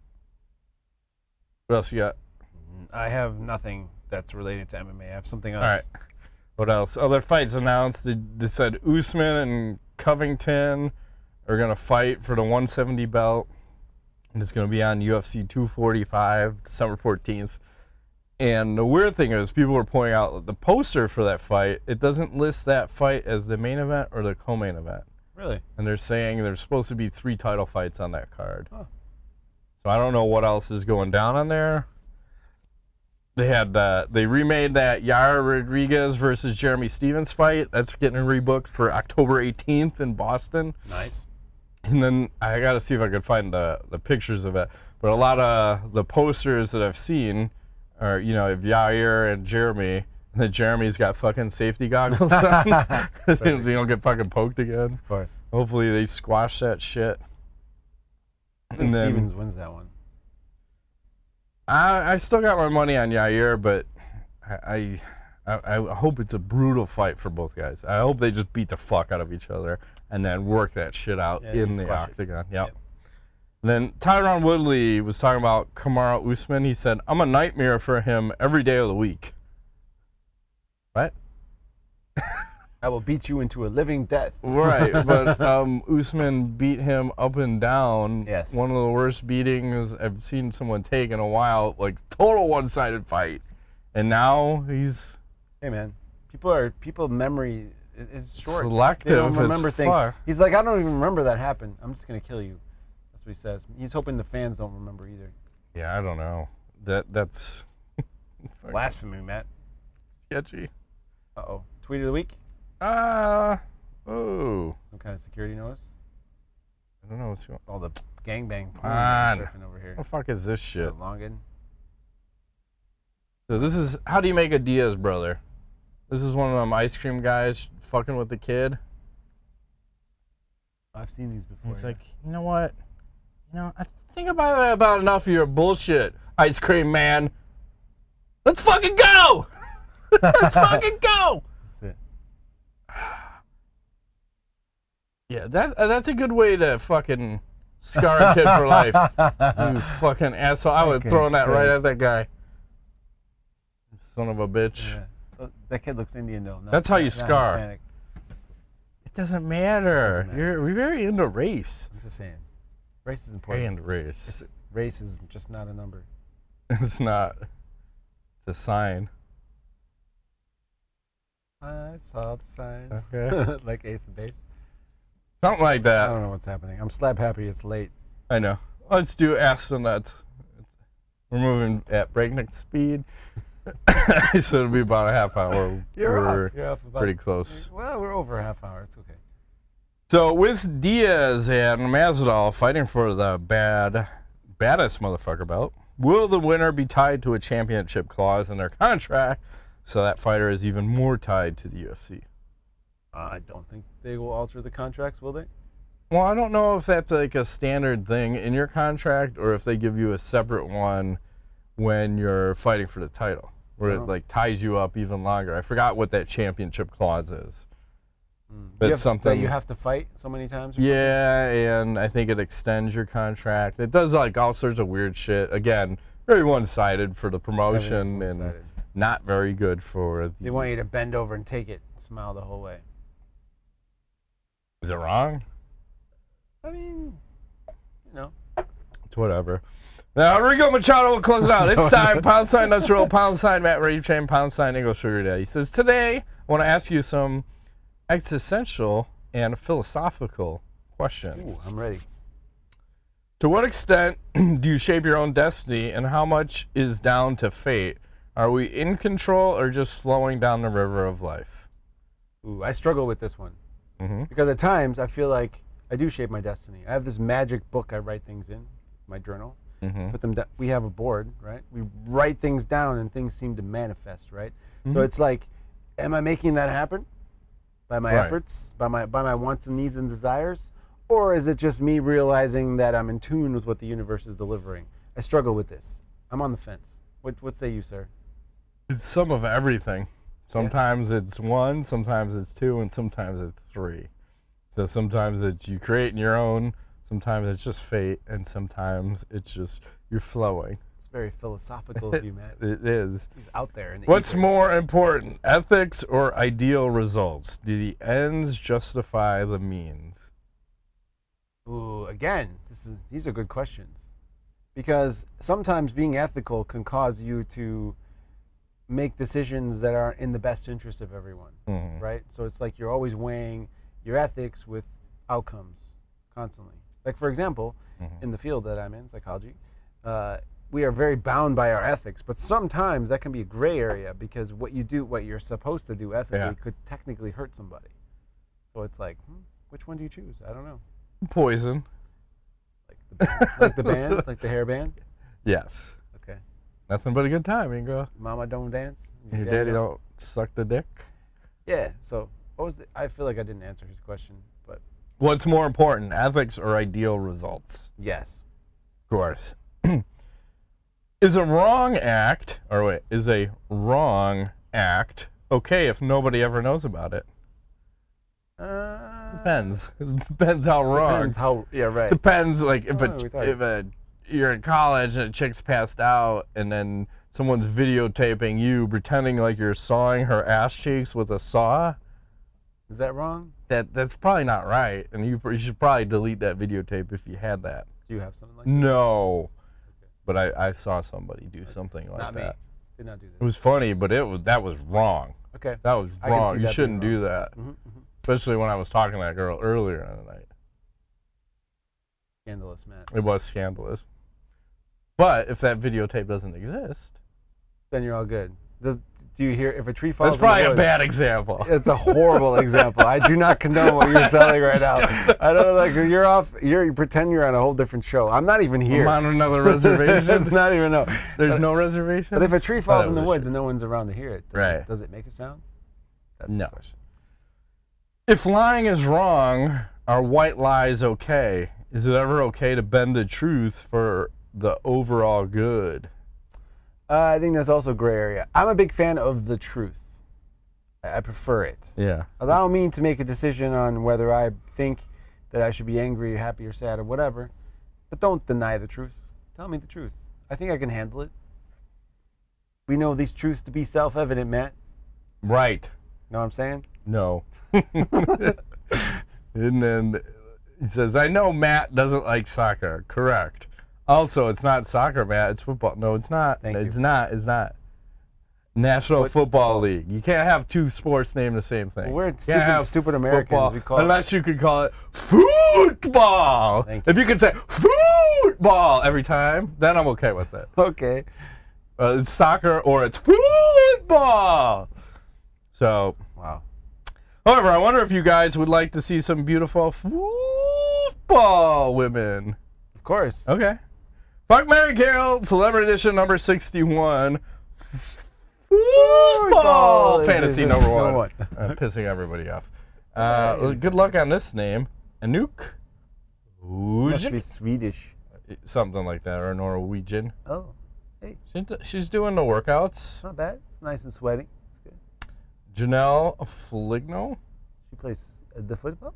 Speaker 3: What else you got?
Speaker 1: I have nothing that's related to M M A. I have something else.
Speaker 3: All right. What else? Other fights announced. They, they said Usman and Covington are going to fight for the one seventy belt. And it's going to be on U F C two forty-five, December fourteenth. And the weird thing is, people were pointing out that the poster for that fight, it doesn't list that fight as the main event or the co-main event.
Speaker 1: Really?
Speaker 3: And they're saying there's supposed to be three title fights on that card.
Speaker 1: Huh.
Speaker 3: So I don't know what else is going down on there. They had uh, they remade that Yair Rodriguez versus Jeremy Stevens fight. That's getting rebooked for October eighteenth in Boston.
Speaker 1: Nice.
Speaker 3: And then I got to see if I could find the the pictures of it. But a lot of the posters that I've seen are, you know, of Yair and Jeremy. And then Jeremy's got fucking safety goggles on. So you don't get fucking poked again.
Speaker 1: Of course.
Speaker 3: Hopefully they squash that shit.
Speaker 1: I think
Speaker 3: And then-
Speaker 1: Stevens wins that one.
Speaker 3: I, I still got my money on Yair, but I, I I hope it's a brutal fight for both guys. I hope they just beat the fuck out of each other and then work that shit out
Speaker 1: Yeah,
Speaker 3: in
Speaker 1: you
Speaker 3: the
Speaker 1: squash it.
Speaker 3: octagon. Yep.
Speaker 1: Yep.
Speaker 3: Then Tyron Woodley was talking about Kamaru Usman. He said, "I'm a nightmare for him every day of the week." What?
Speaker 1: I will beat you into a living death.
Speaker 3: Right, but um, Usman beat him up and down.
Speaker 1: Yes.
Speaker 3: One of the worst beatings I've seen someone take in a while, like total one-sided fight. And now he's
Speaker 1: Hey man, people are people memory i- is short.
Speaker 3: selective
Speaker 1: They don't
Speaker 3: as
Speaker 1: remember things.
Speaker 3: fuck.
Speaker 1: He's like, I don't even remember that happened. I'm just gonna kill you. That's what he says. He's hoping the fans don't remember either.
Speaker 3: Yeah, I don't know. That that's fucking
Speaker 1: Blasphemy, Matt.
Speaker 3: sketchy.
Speaker 1: Uh oh. Tweet of the week.
Speaker 3: Uh oh.
Speaker 1: Some kind of security notice.
Speaker 3: I don't know what's going
Speaker 1: All the gangbang porn
Speaker 3: on.
Speaker 1: surfing over here.
Speaker 3: What the fuck is this shit?
Speaker 1: Longin.
Speaker 3: So this is, how do you make a Diaz brother? This is one of them ice cream guys fucking with the kid.
Speaker 1: I've seen these before.
Speaker 3: He's
Speaker 1: yeah.
Speaker 3: like, you know what? You know, I think about about enough of your bullshit, ice cream man. Let's fucking go! Let's fucking go!
Speaker 1: That's it.
Speaker 3: Yeah, that uh, that's a good way to fucking scar a kid for life. You fucking asshole. I would
Speaker 1: Okay,
Speaker 3: throw that right
Speaker 1: Christ.
Speaker 3: at that guy. Son of a bitch.
Speaker 1: Yeah. Oh, that kid looks Indian though. Not,
Speaker 3: That's how you
Speaker 1: not
Speaker 3: scar.
Speaker 1: Hispanic.
Speaker 3: It doesn't matter.
Speaker 1: Doesn't matter.
Speaker 3: You're we're very into race.
Speaker 1: I'm just saying. Race is
Speaker 3: Very
Speaker 1: important.
Speaker 3: into race.
Speaker 1: It's, race is just not a number.
Speaker 3: It's not. It's a sign.
Speaker 1: I saw the sign.
Speaker 3: Okay.
Speaker 1: Like Ace of Base.
Speaker 3: Something like
Speaker 1: I
Speaker 3: that.
Speaker 1: don't know what's happening. I'm slap happy it's late.
Speaker 3: I know. Let's do astronauts. We're moving at breakneck speed. So it'll be about a half hour.
Speaker 1: You're
Speaker 3: We're
Speaker 1: off. You're off about
Speaker 3: pretty close.
Speaker 1: Well, we're over a half hour. It's okay.
Speaker 3: So with Diaz and Masvidal fighting for the bad, baddest motherfucker belt, will the winner be tied to a championship clause in their contract, so that fighter is even more tied to the U F C?
Speaker 1: Uh, I don't think they will alter the contracts, will they?
Speaker 3: Well, I don't know if that's like a standard thing in your contract or if they give you a separate one when you're fighting for the title, where
Speaker 1: Oh.
Speaker 3: it like ties you up even longer. I forgot what that championship clause is.
Speaker 1: Mm.
Speaker 3: But
Speaker 1: you have
Speaker 3: something
Speaker 1: that you have to fight so many times. Or
Speaker 3: Yeah, and I think it extends your contract. It does like all sorts of weird shit. Again, very one-sided for the promotion
Speaker 1: Everything's
Speaker 3: and
Speaker 1: one-sided.
Speaker 3: not very good for. The,
Speaker 1: They want you to bend over and take it, smile the whole way.
Speaker 3: Is it wrong?
Speaker 1: I mean, you know.
Speaker 3: It's whatever. Now, Rico Machado will close it out. It's time. Pound sign Nuts Roll, pound sign Matt Rave Chain, pound sign English Sugar Daddy. He says, today, I want to ask you some existential and philosophical questions.
Speaker 1: Ooh, I'm ready.
Speaker 3: To what extent do you shape your own destiny, and how much is down to fate? Are we in control or just flowing down the river of life?
Speaker 1: Ooh, I struggle with this one.
Speaker 3: Mm-hmm.
Speaker 1: Because at times I feel like I do shape my destiny. I have this magic book I write things in, my journal.
Speaker 3: Mm-hmm.
Speaker 1: Put them down. We have a board, right? We write things down and things seem to manifest, right?
Speaker 3: Mm-hmm.
Speaker 1: So it's like, am I making that happen by my
Speaker 3: Right.
Speaker 1: efforts, by my by my wants and needs and desires? Or is it just me realizing that I'm in tune with what the universe is delivering? I struggle with this. I'm on the fence. What what say you, sir?
Speaker 3: It's some of everything. Sometimes it's one, sometimes it's two, and sometimes it's three. So sometimes it's you creating your own, sometimes it's just fate, and sometimes it's just you're flowing.
Speaker 1: It's very philosophical of you, Matt.
Speaker 3: It is.
Speaker 1: He's out there in the
Speaker 3: What's
Speaker 1: ether.
Speaker 3: more important, ethics or ideal results? Do the ends justify the means?
Speaker 1: Ooh, again, this is these are good questions. Because sometimes being ethical can cause you to make decisions that are in the best interest of everyone,
Speaker 3: Mhm.
Speaker 1: right? So it's like you're always weighing your ethics with outcomes constantly. Like, for example,
Speaker 3: Mhm.
Speaker 1: in the field that I'm in, psychology, uh, we are very bound by our ethics, but sometimes that can be a gray area because what you do, what you're supposed to do ethically,
Speaker 3: Yeah.
Speaker 1: could technically hurt somebody. So it's like, hmm, which one do you choose? I don't know.
Speaker 3: Poison.
Speaker 1: Like the band, like the band, like the hair band.
Speaker 3: Yes.
Speaker 1: Okay.
Speaker 3: Nothing but a good time, girl.
Speaker 1: Mama don't dance.
Speaker 3: Your daddy don't suck the dick.
Speaker 1: Yeah. So what was the? I feel like I didn't answer his question, but
Speaker 3: What's more important, ethics or ideal results?
Speaker 1: yes.
Speaker 3: Of course. Is a wrong act, or wait, is a wrong act okay if nobody ever knows about it?
Speaker 1: Uh,
Speaker 3: Depends. It depends how wrong.
Speaker 1: Depends how. Yeah. Right.
Speaker 3: Depends, like if
Speaker 1: Oh,
Speaker 3: a,
Speaker 1: we thought-
Speaker 3: if a you're in college and a chick's passed out and then someone's videotaping you pretending like you're sawing her ass cheeks with a saw,
Speaker 1: Is that wrong?
Speaker 3: that that's probably not right, and you, you should probably delete that videotape if you had that.
Speaker 1: Do you have something like that?
Speaker 3: No, but I, I saw somebody do something like
Speaker 1: Not me.
Speaker 3: that.
Speaker 1: Did not do
Speaker 3: It
Speaker 1: this.
Speaker 3: was funny, but it was that was wrong.
Speaker 1: Okay.
Speaker 3: That was
Speaker 1: I can see
Speaker 3: wrong.
Speaker 1: that
Speaker 3: You
Speaker 1: being
Speaker 3: shouldn't do
Speaker 1: wrong.
Speaker 3: that,
Speaker 1: Mm-hmm, mm-hmm.
Speaker 3: especially when I was talking to that girl earlier in the night.
Speaker 1: Scandalous, Matt.
Speaker 3: It was scandalous. But if that videotape doesn't exist,
Speaker 1: Then you're all good. Does, do you hear if a tree falls?
Speaker 3: that's probably
Speaker 1: in the
Speaker 3: a
Speaker 1: woods,
Speaker 3: bad example.
Speaker 1: It's a horrible example. I do not condone what you're selling right now. I don't know, like you're off. You're you pretend you're on a whole different show. I'm not even here.
Speaker 3: I'm on another
Speaker 1: It's
Speaker 3: reservation.
Speaker 1: not even no.
Speaker 3: There's no reservation.
Speaker 1: But if a tree falls in the woods and no one's around to hear it, does,
Speaker 3: Right.
Speaker 1: it, does it make a sound? That's
Speaker 3: No.
Speaker 1: the question.
Speaker 3: If lying is wrong, are white lies okay? Is it ever okay to bend the truth for the overall good?
Speaker 1: Uh, I think that's also gray area. I'm a big fan of the truth. I I prefer it.
Speaker 3: Yeah.
Speaker 1: Allow me to make a decision on whether I think that I should be angry, or happy, or sad, or whatever. But don't deny the truth. Tell me the truth. I think I can handle it. We know these truths to be self-evident, Matt.
Speaker 3: Right.
Speaker 1: Know what I'm saying?
Speaker 3: No. And then he says, I know Matt doesn't like soccer. Correct. Also, it's not soccer, Matt. It's football. No, it's not.
Speaker 1: Thank
Speaker 3: it's
Speaker 1: you.
Speaker 3: not. It's not. National
Speaker 1: Foot-
Speaker 3: Football League. You can't have two sports named the same thing.
Speaker 1: Well, we're
Speaker 3: You can't
Speaker 1: stupid-
Speaker 3: have
Speaker 1: stupid Americans.
Speaker 3: football
Speaker 1: We call it-
Speaker 3: unless you could call it football.
Speaker 1: Thank you.
Speaker 3: If you could say football every time, then I'm okay with it.
Speaker 1: Okay.
Speaker 3: Uh, it's soccer or it's football. So,
Speaker 1: Wow.
Speaker 3: however, I wonder if you guys would like to see some beautiful football women.
Speaker 1: Of course.
Speaker 3: Okay. Fuck Mary Carol, Celebrity Edition number sixty-one. Football fantasy
Speaker 1: Edition
Speaker 3: number
Speaker 1: number
Speaker 3: one.
Speaker 1: one.
Speaker 3: Uh, pissing everybody off. Uh, good luck on this name. Anouk
Speaker 1: Must be
Speaker 3: Norwegian?
Speaker 1: Swedish.
Speaker 3: Something like that, or Norwegian.
Speaker 1: Oh, hey,
Speaker 3: She, she's doing the workouts.
Speaker 1: not bad. It's nice and sweaty. It's good.
Speaker 3: Janelle Fligno.
Speaker 1: She plays uh, the football.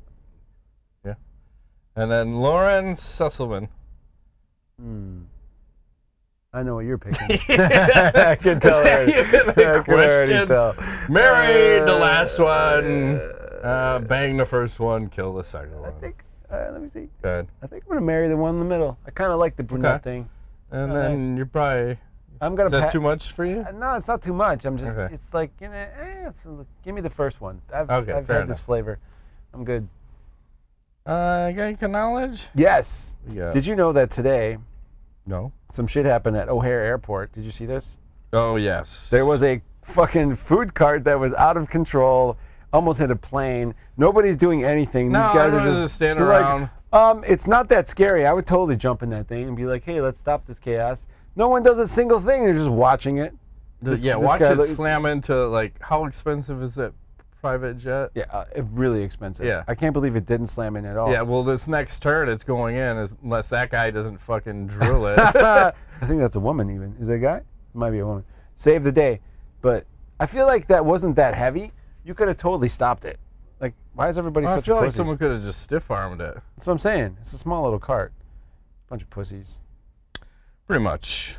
Speaker 3: And then Lauren Susselman.
Speaker 1: Hmm. I know what you're picking. I can tell
Speaker 3: Is that
Speaker 1: already.
Speaker 3: even a
Speaker 1: I can already
Speaker 3: question?
Speaker 1: tell.
Speaker 3: Married the
Speaker 1: Uh,
Speaker 3: last one. Uh, bang the first one, kill the second
Speaker 1: I
Speaker 3: one.
Speaker 1: think. Uh, let me see.
Speaker 3: Good.
Speaker 1: I think I'm gonna marry the one in the middle. I kind of like the brunette
Speaker 3: Okay.
Speaker 1: thing.
Speaker 3: And
Speaker 1: kinda
Speaker 3: then
Speaker 1: nice.
Speaker 3: you're probably.
Speaker 1: I'm gonna.
Speaker 3: Is that
Speaker 1: pa-
Speaker 3: too much for you?
Speaker 1: Uh, No, it's not too much. I'm just.
Speaker 3: Okay.
Speaker 1: It's like you know. Eh, it's, uh, give me the first one. I've,
Speaker 3: Okay,
Speaker 1: I've
Speaker 3: fair
Speaker 1: had this
Speaker 3: enough.
Speaker 1: flavor. I'm good.
Speaker 3: Uh, got any knowledge?
Speaker 1: Yes.
Speaker 3: Yeah.
Speaker 1: Did you know that today
Speaker 3: No.
Speaker 1: some shit happened at O'Hare Airport? Did you see this?
Speaker 3: Oh, yes.
Speaker 1: There was a fucking food cart that was out of control, almost hit a plane. Nobody's doing anything.
Speaker 3: No,
Speaker 1: These guys are
Speaker 3: everyone's
Speaker 1: just,
Speaker 3: just standing
Speaker 1: they're like,
Speaker 3: around.
Speaker 1: um, it's not that scary. I would totally jump in that thing and be like, hey, let's stop this chaos. No one does a single thing. They're just watching it. This-
Speaker 3: yeah,
Speaker 1: this
Speaker 3: watch
Speaker 1: guy
Speaker 3: it
Speaker 1: looks-
Speaker 3: slam into, like, how expensive is that private jet?
Speaker 1: Yeah, uh, it- really expensive.
Speaker 3: Yeah.
Speaker 1: I can't believe it didn't slam in at all.
Speaker 3: Yeah, well, this next turn it's going in is, unless that guy doesn't fucking drill it.
Speaker 1: I think that's a woman even. Is that a guy? It might be a woman. Save the day. But I feel like that wasn't that heavy. You could have totally stopped it. Like, why is everybody
Speaker 3: I
Speaker 1: such
Speaker 3: feel
Speaker 1: a
Speaker 3: like
Speaker 1: pussy?
Speaker 3: someone could have just stiff armed it.
Speaker 1: That's what I'm saying. It's a small little cart. Bunch of pussies.
Speaker 3: Pretty much.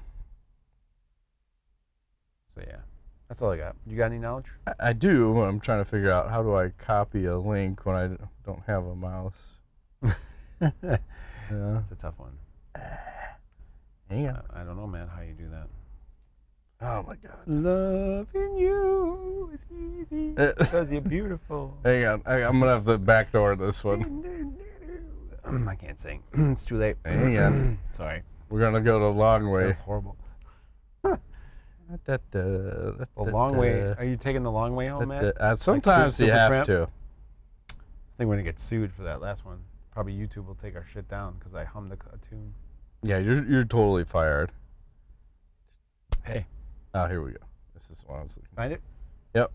Speaker 1: So yeah, that's all I got. You got any knowledge?
Speaker 3: I, I do. I'm trying to figure out how do I copy a link when I d- don't have a mouse.
Speaker 1: Yeah, that's a tough one.
Speaker 3: Hang
Speaker 1: I,
Speaker 3: on.
Speaker 1: I don't know, man, how you do that.
Speaker 3: Oh my god.
Speaker 1: Loving you is easy because you're beautiful.
Speaker 3: Hang on. I, I'm gonna have to backdoor this one.
Speaker 1: I can't sing. It's too late.
Speaker 3: Hang on.
Speaker 1: Sorry.
Speaker 3: We're gonna go the long way.
Speaker 1: That's horrible.
Speaker 3: The
Speaker 1: The long way. Are you taking the long way home, man?
Speaker 3: Uh, sometimes you have
Speaker 1: Supertramp?
Speaker 3: to.
Speaker 1: I think we're gonna get sued for that last one. Probably YouTube will take our shit down because I hummed a, a tune.
Speaker 3: Yeah, you're you're totally fired.
Speaker 1: Hey,
Speaker 3: Oh, here we go. This is what I was looking.
Speaker 1: find it.
Speaker 3: Yep.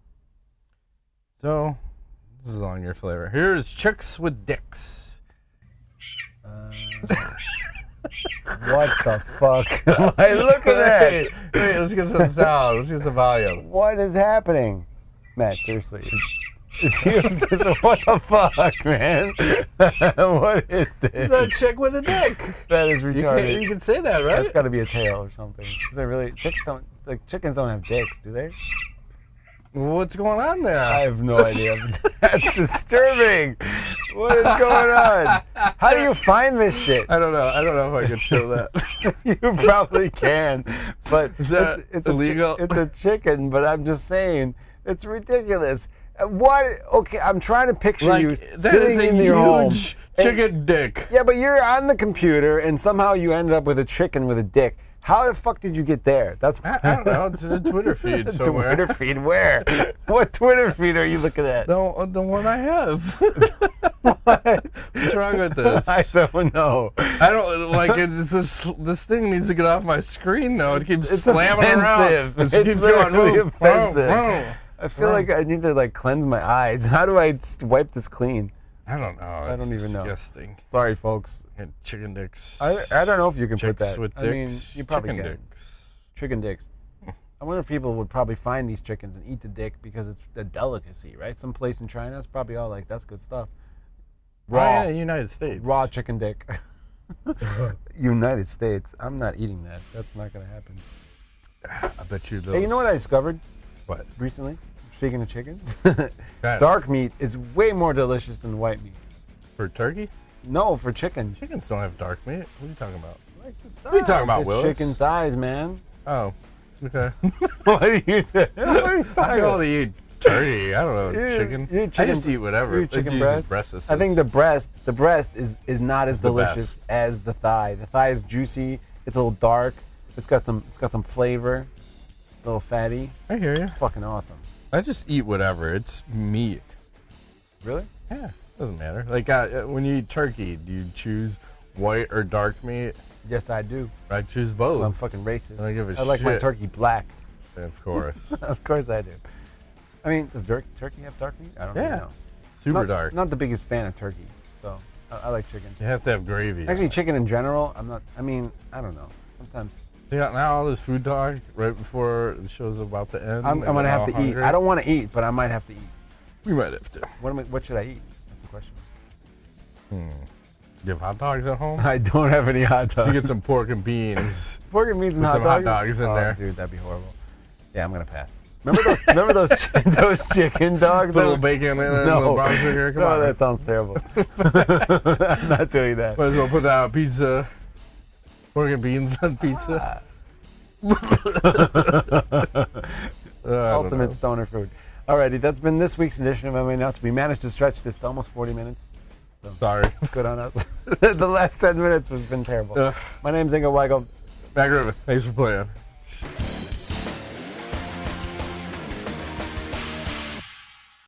Speaker 3: So, this is on your flavor. Here's Chicks with Dicks.
Speaker 1: Uh, what the fuck am I looking at?
Speaker 3: Wait, wait, let's get some sound. Let's get some volume.
Speaker 1: What is happening, Matt? Seriously, it's you. Just- what the fuck, man? What is this?
Speaker 3: It's a chick with a dick.
Speaker 1: That is
Speaker 3: You can,
Speaker 1: retarded.
Speaker 3: you can say that, right?
Speaker 1: That's got to be a tail or something. Is that really? Chicks don't like chickens don't have dicks, do they?
Speaker 3: What's going on there?
Speaker 1: I have no idea. That's disturbing. What is going on? How do you find this shit?
Speaker 3: I don't know. I don't know if I can show that.
Speaker 1: You probably can, but
Speaker 3: Is that
Speaker 1: it's, it's
Speaker 3: illegal?
Speaker 1: A chi- it's a chicken, but I'm just saying it's ridiculous. Uh, What? Okay, I'm trying to picture
Speaker 3: Like,
Speaker 1: you
Speaker 3: that
Speaker 1: sitting
Speaker 3: is a
Speaker 1: in your home.
Speaker 3: huge
Speaker 1: and-
Speaker 3: chicken dick.
Speaker 1: Yeah, but you're on the computer, and somehow you ended up with a chicken with a dick. How the fuck did you get there? That's
Speaker 3: I, I don't know. It's in a Twitter feed somewhere.
Speaker 1: Twitter feed where? What Twitter feed are you looking at?
Speaker 3: The, the one I have.
Speaker 1: What?
Speaker 3: What's wrong with this?
Speaker 1: I don't know.
Speaker 3: I don't like it. It's this, this thing needs to get off my screen now. It keeps
Speaker 1: It's
Speaker 3: slamming
Speaker 1: offensive.
Speaker 3: around. It
Speaker 1: It's
Speaker 3: keeps going
Speaker 1: literally
Speaker 3: "Whoa,
Speaker 1: offensive."
Speaker 3: whoa, whoa."
Speaker 1: I feel like I need to like cleanse my eyes. How do I s- wipe this clean?
Speaker 3: I don't know.
Speaker 1: I
Speaker 3: It's
Speaker 1: don't even know.
Speaker 3: disgusting.
Speaker 1: Sorry, folks.
Speaker 3: And chicken dicks.
Speaker 1: I, I don't know if you can put
Speaker 3: Chicks
Speaker 1: that.
Speaker 3: with
Speaker 1: I mean,
Speaker 3: dicks.
Speaker 1: you probably
Speaker 3: chicken
Speaker 1: can.
Speaker 3: dicks.
Speaker 1: Chicken dicks. I wonder if people would probably find these chickens and eat the dick because it's a delicacy, right? Some place in China, it's probably all like, that's good stuff. Raw,
Speaker 3: Oh, yeah, United States.
Speaker 1: raw chicken dick. United States. I'm not eating that. That's not going to happen.
Speaker 3: I bet you those.
Speaker 1: Hey, you know what I discovered
Speaker 3: What?
Speaker 1: recently? Speaking of chickens,
Speaker 3: God.
Speaker 1: dark meat is way more delicious than white meat.
Speaker 3: For turkey?
Speaker 1: No, for chickens.
Speaker 3: Chickens don't have dark meat. What are you talking about?
Speaker 1: Like the
Speaker 3: What are you talking about,
Speaker 1: thighs,
Speaker 3: Willis?
Speaker 1: Chicken thighs, man.
Speaker 3: Oh, okay.
Speaker 1: What are you doing? What are you
Speaker 3: I
Speaker 1: talking
Speaker 3: can
Speaker 1: about?
Speaker 3: only eat turkey. I don't know
Speaker 1: You-
Speaker 3: chicken.
Speaker 1: you eat
Speaker 3: I
Speaker 1: chicken-
Speaker 3: just eat whatever.
Speaker 1: you eat
Speaker 3: It's
Speaker 1: chicken
Speaker 3: usually
Speaker 1: breast?
Speaker 3: breasts.
Speaker 1: I think the breast, the breast is is not as
Speaker 3: the
Speaker 1: delicious
Speaker 3: best.
Speaker 1: as the thigh. The thigh is juicy. It's a little dark. It's got some. It's got some flavor. A little fatty.
Speaker 3: I hear you.
Speaker 1: It's fucking awesome.
Speaker 3: I just eat whatever. It's meat.
Speaker 1: Really?
Speaker 3: Yeah, doesn't matter. Like uh, when you eat turkey, do you choose white or dark meat?
Speaker 1: Yes, I do.
Speaker 3: I choose both.
Speaker 1: I'm fucking racist.
Speaker 3: I don't give a
Speaker 1: I like my
Speaker 3: shit.
Speaker 1: turkey black.
Speaker 3: Of course.
Speaker 1: Of course I do. I mean, does tur- turkey have dark meat? I don't
Speaker 3: Yeah.
Speaker 1: even know.
Speaker 3: Super
Speaker 1: not,
Speaker 3: dark.
Speaker 1: Not the biggest fan of turkey, so I, I like chicken.
Speaker 3: It has to have gravy.
Speaker 1: Actually, chicken in general, I'm not. I mean, I don't know. Sometimes
Speaker 3: Yeah, now all this food talk right before the show's about to end.
Speaker 1: I'm, I'm gonna have to
Speaker 3: hungry.
Speaker 1: eat. I don't want to eat, but I might have to eat.
Speaker 3: We might have to.
Speaker 1: What am I, What should I eat? That's the question.
Speaker 3: Hmm. You have hot dogs at home?
Speaker 1: I don't have any hot dogs.
Speaker 3: You get some pork and beans.
Speaker 1: pork and beans and
Speaker 3: Put
Speaker 1: hot
Speaker 3: some
Speaker 1: dogs.
Speaker 3: hot dogs in
Speaker 1: oh,
Speaker 3: there.
Speaker 1: dude, that'd be horrible. Yeah, I'm gonna pass. Remember those? remember those? chi- those chicken dogs?
Speaker 3: Put a little bacon in it, and a little brown sugar. Come
Speaker 1: no,
Speaker 3: on.
Speaker 1: that sounds terrible. I'm not doing that.
Speaker 3: Might as well put out pizza. Pork and beans on pizza.
Speaker 1: Ah.
Speaker 3: Uh,
Speaker 1: Ultimate stoner food. Alrighty, that's been this week's edition of M M A Nuts. We managed to stretch this to almost forty minutes. So
Speaker 3: Sorry.
Speaker 1: good on us. The last ten minutes has been terrible.
Speaker 3: Uh,
Speaker 1: My name's Ingo Weigel.
Speaker 3: Mac Riven, thanks for playing.